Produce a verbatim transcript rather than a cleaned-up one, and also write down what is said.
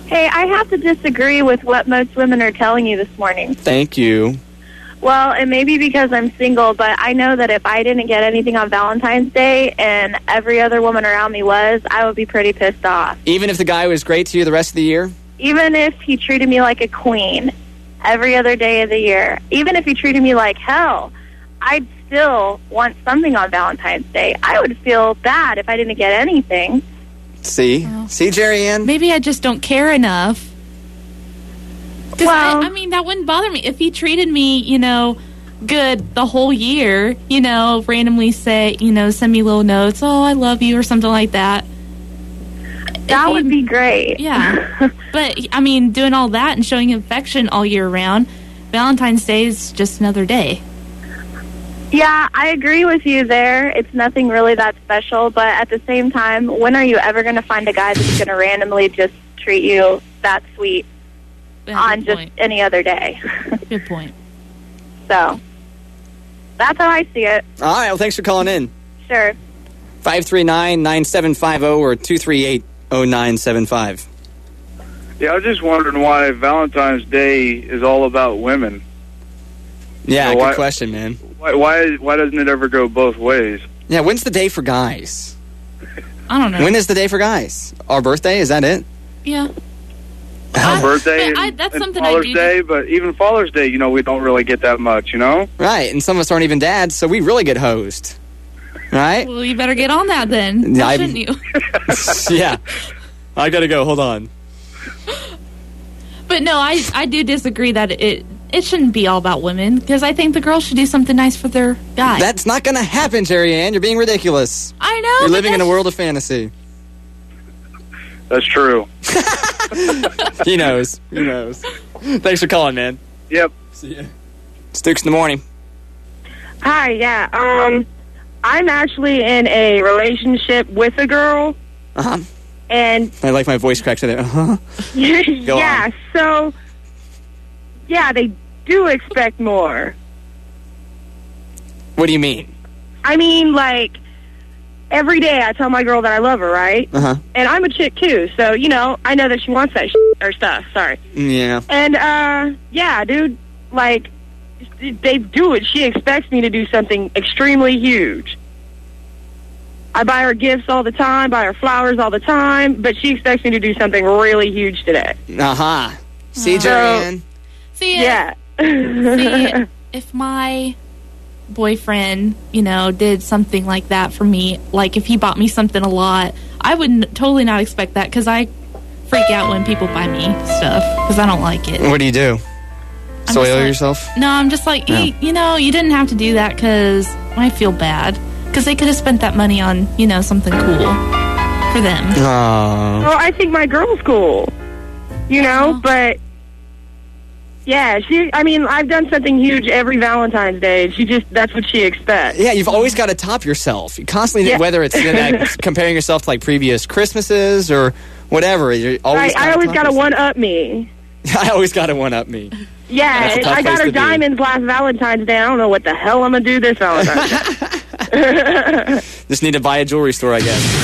Hey, I have to disagree with what most women are telling you this morning. Thank you. Well, it may be because I'm single, but I know that if I didn't get anything on Valentine's Day and every other woman around me was, I would be pretty pissed off. Even if the guy was great to you the rest of the year? Even if he treated me like a queen every other day of the year. Even if he treated me like hell, I'd still want something on Valentine's Day. I would feel bad if I didn't get anything. See? Oh. See, Jerry Ann? Maybe I just don't care enough. Well, I, I mean, that wouldn't bother me. If he treated me, you know, good the whole year, you know, randomly say, you know, send me little notes, oh, I love you, or something like that. That if would he, be great. Yeah. But, I mean, doing all that and showing affection all year round, Valentine's Day is just another day. Yeah, I agree with you there. It's nothing really that special, but at the same time, when are you ever going to find a guy that's going to randomly just treat you that sweet Yeah, on just point. any other day? Good point. So, that's how I see it. All right, well, thanks for calling in. Sure. five three nine, nine seven five zero or two three eight, zero nine seven five. Yeah, I was just wondering why Valentine's Day is all about women. Yeah, so good why, question, man. Why, why why doesn't it ever go both ways? Yeah, when's the day for guys? I don't know. When is the day for guys? Our birthday, is that it? Yeah. Our birthday I, and, that's and something Father's I do. Day, but even Father's Day, you know, we don't really get that much, you know? Right, and some of us aren't even dads, so we really get hosed. Right? Well, you better get on that then. Yeah, Why I'm- shouldn't you? Yeah. I gotta go, hold on. But no, I I do disagree that it it shouldn't be all about women, because I think the girls should do something nice for their guy. That's not gonna happen, Jerry Ann. You're being ridiculous. I know. You're but living in a that's- world of fantasy. That's true. He knows. He knows. Thanks for calling, man. Yep. See ya. Stukes in the morning. Hi, yeah. Um, I'm actually in a relationship with a girl, Uh-huh. and I like my voice crack today. Uh-huh. yeah, on. so yeah, they do expect more. What do you mean? I mean, like every day I tell my girl that I love her, right? Uh-huh. And I'm a chick too, so you know I know that she wants that shit or stuff. Sorry. Yeah. And uh, yeah, dude, like they do it. She expects me to do something extremely huge. I buy her gifts all the time, buy her flowers all the time, but she expects me to do something really huge today. Uh-huh. See, Uh, Jerry Ann? See, Yeah. see, if my boyfriend, you know, did something like that for me, like if he bought me something a lot, I would n- totally not expect that, because I freak out when people buy me stuff, because I don't like it. What do you do? I'm Soil just like- yourself? No, I'm just like, hey, you know, you didn't have to do that, because I feel bad. Because they could have spent that money on, you know, something cool for them. Oh. Well, I think my girl's cool, you know, Oh. but yeah, she, I mean, I've done something huge every Valentine's Day. She just, that's what she expects. Yeah, you've always got to top yourself. You constantly, Yeah. whether it's you know, comparing yourself to like previous Christmases or whatever, you're always. I, I always got to one up me. I always got to one up me. Yeah, That's a tough I got place her to be. diamonds last Valentine's Day. I don't know what the hell I'm going to do this Valentine's Day. Just need to buy a jewelry store, I guess.